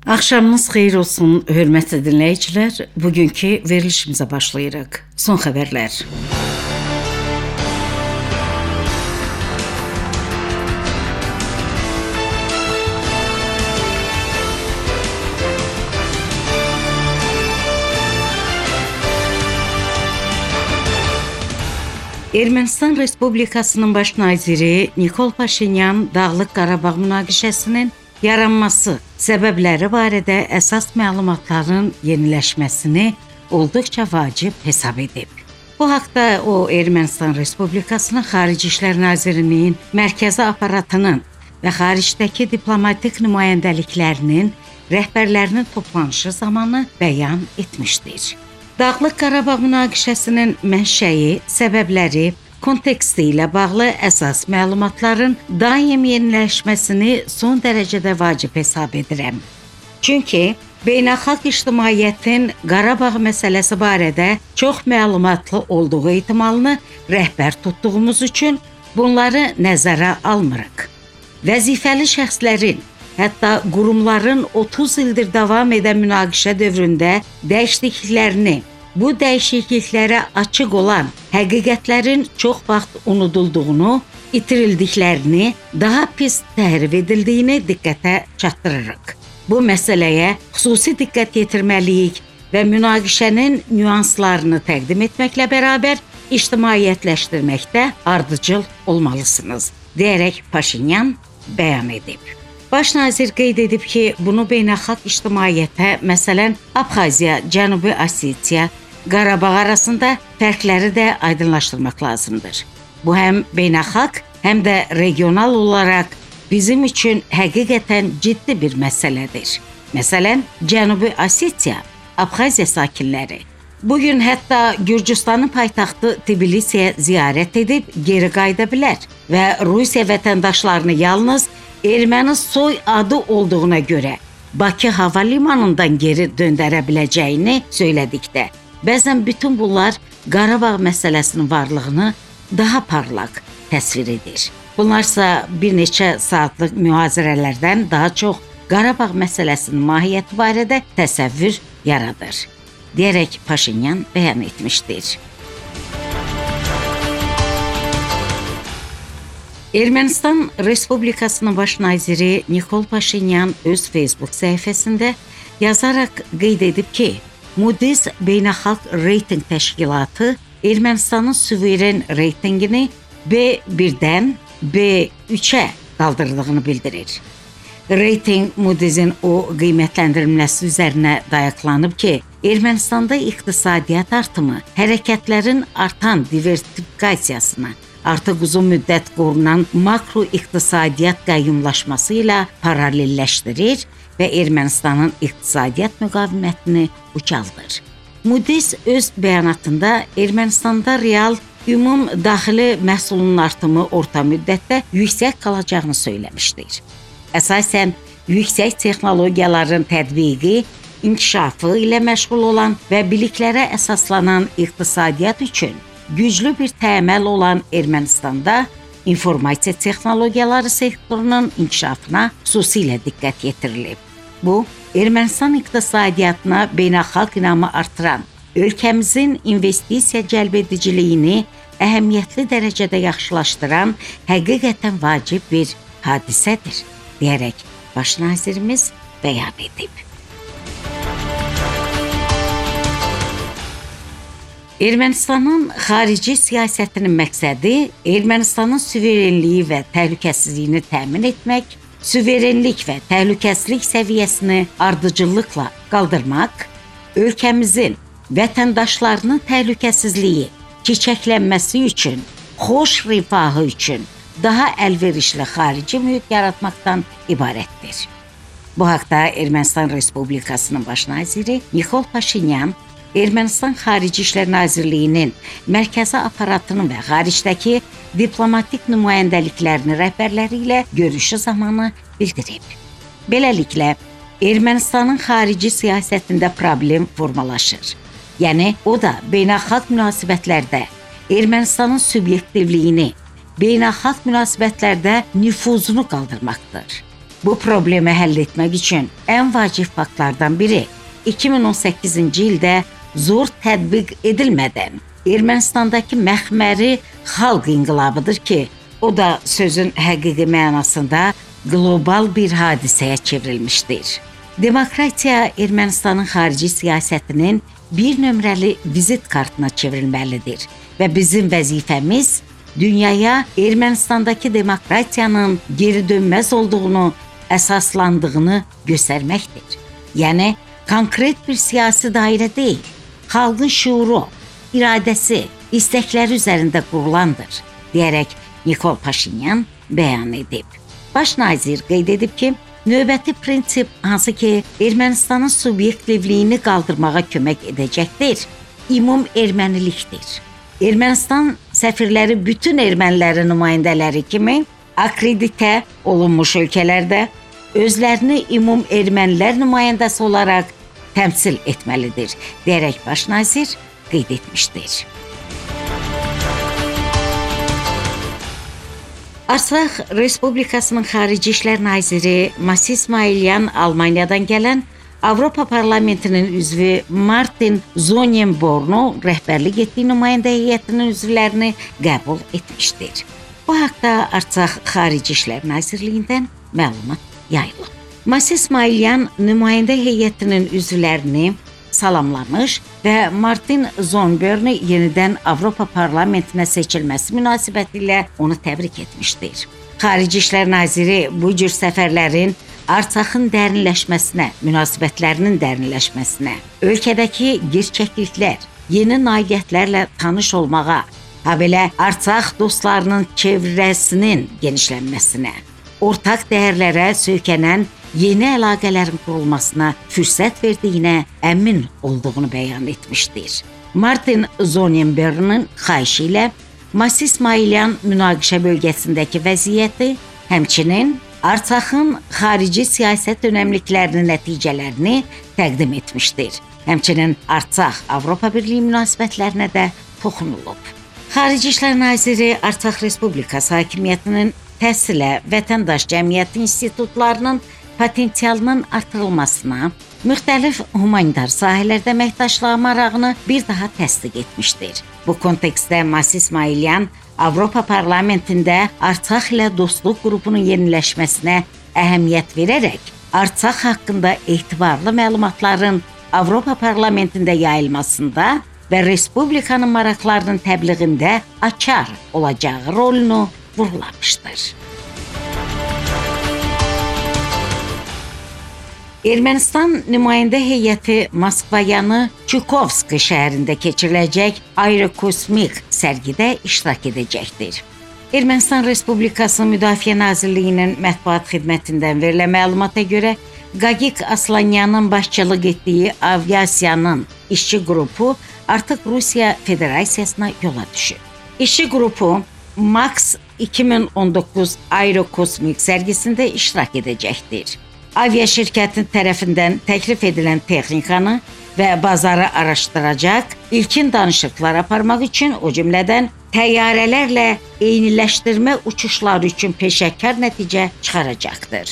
Axşamınız xeyir olsun, hörmətli dinləyicilər. Bugünkü verilişimizə başlayırıq. Son xəbərlər. Ermənistan Respublikasının baş naziri Nikol Paşinyan Dağlıq Qarabağ münaqişəsinin yaranması səbəbləri barədə əsas məlumatların yeniləşməsini olduqca vacib hesab edib. Bu haqda o Ermənistan Respublikasının Xarici İşlər Nazirliyinin mərkəzi aparatının və xaricdəki diplomatik nümayəndəliklərinin rəhbərlərinin toplanışı zamanı bəyan etmişdir. Dağlıq Qarabağ münaqişəsinin mənşəyi, səbəbləri, konteksti ilə bağlı əsas məlumatların daim yeniləşməsini son dərəcədə vacib hesab edirəm. Çünki beynəlxalq ictimaiyyətin Qarabağ məsələsi barədə çox məlumatlı olduğu ehtimalını rəhbər tutduğumuz üçün bunları nəzərə almırıq. Vəzifəli şəxslərin, hətta qurumların 30 ildir davam edən münaqişə dövründə dəyişikliklərini, bu dəyişikliklərə açıq olan həqiqətlərin çox vaxt unudulduğunu, itirildiklərini, daha pis təhrif edildiyini diqqətə çatdırırıq. Bu məsələyə xüsusi diqqət yetirməliyik və münaqişənin nüanslarını təqdim etməklə bərabər ictimaiyyətləşdirməkdə ardıcıl olmalısınız, deyərək Paşinyan bəyan edib. Baş nazir qeyd edib ki, bunu beynəlxalq ictimaiyyətə, məsələn, Abxaziya, Cənubi Osetiya, Qarabağ arasında fərqləri də aydınlaşdırmaq lazımdır. Bu həm beynəlxalq, həm də regional olaraq bizim üçün həqiqətən ciddi bir məsələdir. Məsələn, Cənubi Osetiya, Abxaziya sakinləri bugün hətta Gürcüstanın paytaxtı Tbilisiyə ziyarət edib geri qayıda bilər və Rusiya vətəndaşlarını yalnız erməni soy adı olduğuna görə Bakı hava limanından geri döndərə biləcəyini söylədikdə, bəzən bütün bunlar Qarabağ məsələsinin varlığını daha parlaq təsvir edir. Bunlarsa bir neçə saatlıq mühazirələrdən daha çox Qarabağ məsələsinin mahiyyəti barədə təsəvvür yaradır, deyərək Paşinyan bəyan etmişdir. Ermənistan Respublikasının baş naziri Nikol Paşinyan öz Facebook səhifəsində yazaraq qeyd edib ki, Moody's Beynəlxalq Reyting Təşkilatı Ermənistanın suveren reytingini B1-dən B3-ə qaldırdığını bildirir. Reyting Moody's'in o qiymətləndirilməsi üzərinə dayaqlanıb ki, Ermənistanda iqtisadiyyat artımı hərəkətlərin artan diversifikasiyasına, artıq uzun müddət qorunan makro-iqtisadiyyat qayyumlaşması ilə paralelləşdirir və Ermənistanın iqtisadiyyat müqavimətini ucaldır. Moody's öz bəyanatında Ermənistanda real ümum daxili məhsulun artımı orta müddətdə yüksək qalacağını söyləmişdir. Əsasən, yüksək texnologiyaların tətbiqi, inkişafı ilə məşğul olan və biliklərə əsaslanan iqtisadiyyat üçün güclü bir təməl olan Ermənistanda informasiya texnologiyaları sektorunun inkişafına xüsusilə diqqət yetirilib. Bu, Ermənistan iqtisadiyyatına beynəlxalq inamı artıran, ölkəmizin investisiya cəlbediciliyini əhəmiyyətli dərəcədə yaxşılaşdıran həqiqətən vacib bir hadisədir, deyərək baş nazirimiz bəyan edib. Ermənistanın xarici siyasətinin məqsədi Ermənistanın suverenliyi və təhlükəsizliyini təmin etmək, suverenlik və təhlükəsizlik səviyyəsini ardıcıllıqla qaldırmaq, ölkəmizin vətəndaşlarının təhlükəsizliyi, çiçəklənməsi üçün, xoş rifahı üçün daha əlverişli xarici mühit yaratmaqdan ibarətdir. Bu haqda Ermənistan Respublikasının baş naziri Nikol Paşinyan Ermənistan Xarici İşlər Nazirliyinin mərkəzi aparatının və xaricdəki diplomatik nümayəndəliklərinin rəhbərləri ilə görüşü zamanı bildirib. Beləliklə, Ermənistanın xarici siyasətində problem formalaşır. Yəni, o da beynəlxalq münasibətlərdə Ermənistanın subyektivliyini, beynəlxalq münasibətlərdə nüfuzunu qaldırmaqdır. Bu problemi həll etmək üçün ən vacib faktlardan biri 2018-ci ildə zor tətbiq edilmədən Ermənistandakı məxməri xalq inqilabıdır ki, o da sözün həqiqi mənasında qlobal bir hadisəyə çevrilmişdir. Demokratiya Ermənistanın xarici siyasətinin bir nömrəli vizit kartına çevrilməlidir və bizim vəzifəmiz dünyaya Ermənistandakı demokratiyanın geri dönməz olduğunu, əsaslandığını göstərməkdir. Yəni, konkret bir siyasi dairə deyil, xalqın şuuru, iradəsi, istəkləri üzərində qurulandır, deyərək Nikol Paşinyan bəyan edib. Baş nazir qeyd edib ki, növbəti prinsip hansı ki, Ermənistanın subyektivliyini qaldırmağa kömək edəcəkdir, ümum ermənilikdir. Ermənistan səfirləri bütün ermənilərin nümayəndələri kimi akreditə olunmuş ölkələrdə özlərini ümum ermənilər nümayəndəsi olaraq təmsil etməlidir, deyərək baş nazir qeyd etmişdir. Artsaq Respublikasının Xarici İşlər Naziri Masis İsmailyan Almaniyadan gələn Avropa Parlamentinin üzvü Martin Zonenbornu rəhbərlik etdiyi nümayəndə heyətinin üzvlərini qəbul etmişdir. Bu haqda Artsaq Xarici İşlər Nazirliyindən məlumat yayılıb. Masis İsmailyan nümayəndə heyətinin üzvlərini salamlamış və Martin Zonenbornu yenidən Avropa Parlamentinə seçilməsi münasibətilə onu təbrik etmişdir. Xarici İşlər Naziri bu cür səfərlərin Artsaqın dərinləşməsinə, münasibətlərinin dərinləşməsinə, ölkədəki gerçəkliklər, yeni nailiyyətlərlə tanış olmağa, habelə Artsaq dostlarının çevrəsinin genişlənməsinə, ortaq dəyərlərə söykənən yeni əlaqələrin qurulmasına fürsət verdiyinə əmin olduğunu bəyan etmişdir. Martin Zonenbornun xahişi ilə Masis İsmailyan münaqişə bölgəsindəki vəziyyəti, həmçinin Artsaqın xarici siyasət önəmliklərinin nəticələrini təqdim etmişdir. Həmçinin Artsaq Avropa Birliyi münasibətlərinə də toxunulub. Xarici İşlər Naziri Artsaq Respublikası hakimiyyətinin təhsilə, vətəndaş cəmiyyəti institutlarının potensialının artırılmasına, müxtəlif humanitar sahələrdə əməkdaşlığa marağını bir daha təsdiq etmişdir. Bu kontekstdə Masis İsmailyan Avropa Parlamentində Artsaq ilə dostluq qrupunun yeniləşməsinə əhəmiyyət verərək Artsaq haqqında etibarlı məlumatların Avropa Parlamentində yayılmasında və Respublikanın maraqlarının təbliğində açar olacağı rolunu vurğulamışdır. Ermənistan nümayəndə heyəti Moskvayanı Çukovski şəhərində keçiriləcək aerokosmik sərgidə iştirak edəcəkdir. Ermənistan Respublikası Müdafiə Nazirliyinin mətbuat xidmətindən verilən məlumata görə Qagik Aslanyanın başçılıq etdiyi aviasiyanın işçi qrupu artıq Rusiya Federasiyasına yola düşüb. İşçi qrupu Max 2019 aerokosmik sərgisində iştirak edəcəkdir. Avia şirkətin tərəfindən təklif edilən texnikanı və bazarı araşdıracaq, ilkin danışıqlar aparmaq üçün, o cümlədən təyyarələrlə eyniləşdirmə uçuşları üçün peşəkar nəticə çıxaracaqdır.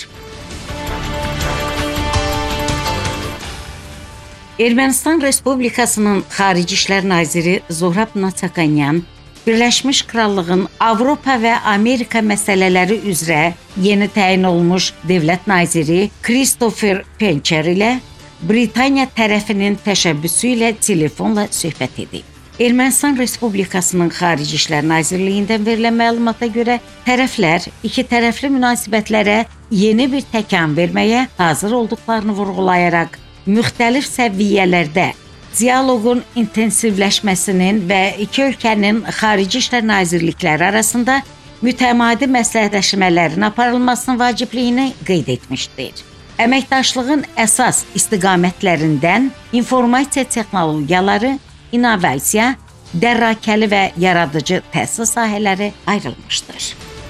Ermənistan Respublikasının Xarici İşlər Naziri Zohrab Natsakanyan Birləşmiş Krallığın Avropa və Amerika məsələləri üzrə yeni təyin olunmuş dövlət naziri Christopher Pencher ilə Britaniya tərəfinin təşəbbüsü ilə telefonla söhbət edib. Ermənistan Respublikasının Xarici İşlər Nazirliyindən verilən məlumata görə tərəflər iki tərəfli münasibətlərə yeni bir təkan verməyə hazır olduqlarını vurğulayaraq müxtəlif səviyyələrdə dialoqun intensivləşməsinin və iki ölkənin Xarici İşlər Nazirlikləri arasında mütəmadi məsləhətləşmələrin aparılmasının vacibliyini qeyd etmişdir. Əməkdaşlığın əsas istiqamətlərindən informasiya texnologiyaları, innovasiya, dərrakəli və yaradıcı təhsil sahələri ayrılmışdır.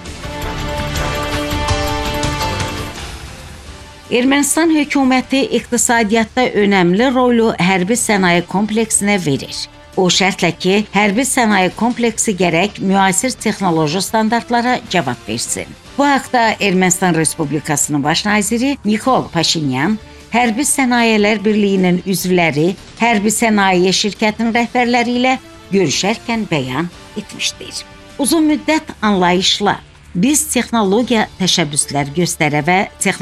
Ermənistan hökuməti iqtisadiyyatda önəmli rolu hərbi sənaye kompleksinə verir. O şərtlə ki, hərbi sənaye kompleksi gərək müasir texnoloji standartlara cavab versin. Bu haqda Ermənistan Respublikasının baş naziri Nikol Paşinyan Hərbi Sənayələr Birliyinin üzvləri, hərbi sənaye şirkətinin rəhbərləri ilə görüşərkən bəyan etmişdir. Uzun müddət anlayışla biz texnologiya təşəbbüslər göstərə və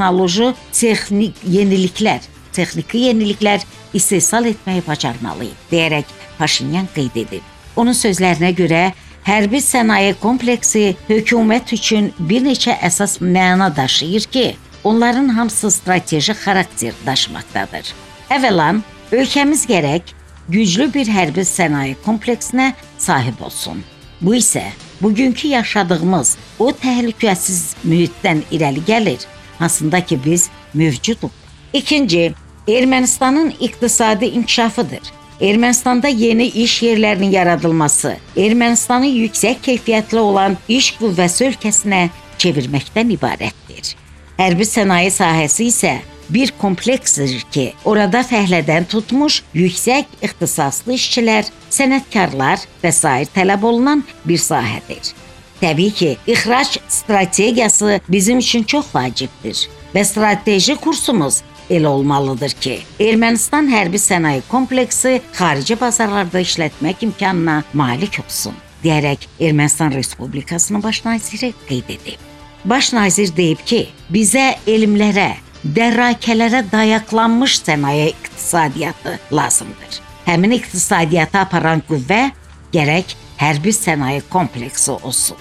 texniki yeniliklər istehsal etməyi bacarmalıyıq, deyərək Paşinyan qeyd edib. Onun sözlərinə görə, hərbi sənaye kompleksi hökumət üçün bir neçə əsas məna daşıyır ki, onların hamısı strateji xarakter daşımaqdadır. Əvvəlan, ölkəmiz gərək güclü bir hərbi sənaye kompleksinə sahib olsun. Bu isə bugünkü yaşadığımız o təhlükəsiz mühitdən irəli gəlir, hansında ki biz mövcuduq. İkinci, Ermənistanın iqtisadi inkişafıdır. Ermənistanda yeni iş yerlərinin yaradılması, Ermənistanı yüksək keyfiyyətli olan iş qüvvəsi ölkəsinə çevirməkdən ibarətdir. Hərbi sənaye sahəsi isə bir kompleksdir ki, orada fəhlədən tutmuş yüksək ixtisaslı işçilər, sənətkarlar və sair tələb olunan bir sahədir. Təbii ki, ixrac strategiyası bizim üçün çox vacibdir və strateji kursumuz elə olmalıdır ki, Ermənistan hərbi sənaye kompleksi xarici bazarlarda işlətmək imkanına malik olsun, deyərək Ermənistan Respublikasının baş naziri qeyd edib. Baş nazir deyib ki, bizə elmlərə, dərrakələrə dayaqlanmış sənaye iqtisadiyyatı lazımdır. Həmin iqtisadiyyatı aparan qüvvə gərək hərbi sənaye kompleksi olsun.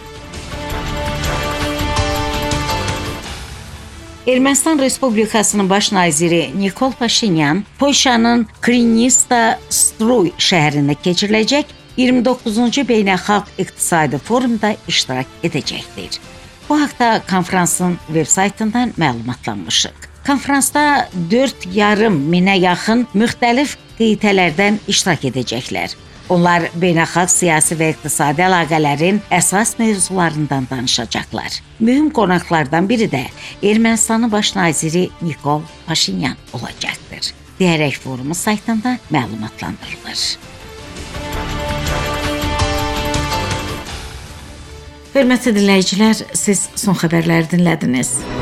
Ermənistan Respublikasının baş naziri Nikol Paşinyan Polşanın Krynysta-Struy şəhərində keçiriləcək 29-cu Beynəlxalq İqtisadi Forumda iştirak edəcəkdir. Bu haqda konfransın veb-saytından məlumatlanmışıq. Konfransda 4,5 minə yaxın müxtəlif qitələrdən iştirak edəcəklər. Onlar beynəlxalq siyasi və iqtisadi əlaqələrin əsas mövzularından danışacaqlar. Mühüm qonaqlardan biri də Ermənistanın baş naziri Nikol Paşinyan olacaqdır, deyərək forumun saytında məlumatlandırılır. Hörmətli dinləyicilər, siz son xəbərləri dinlədiniz.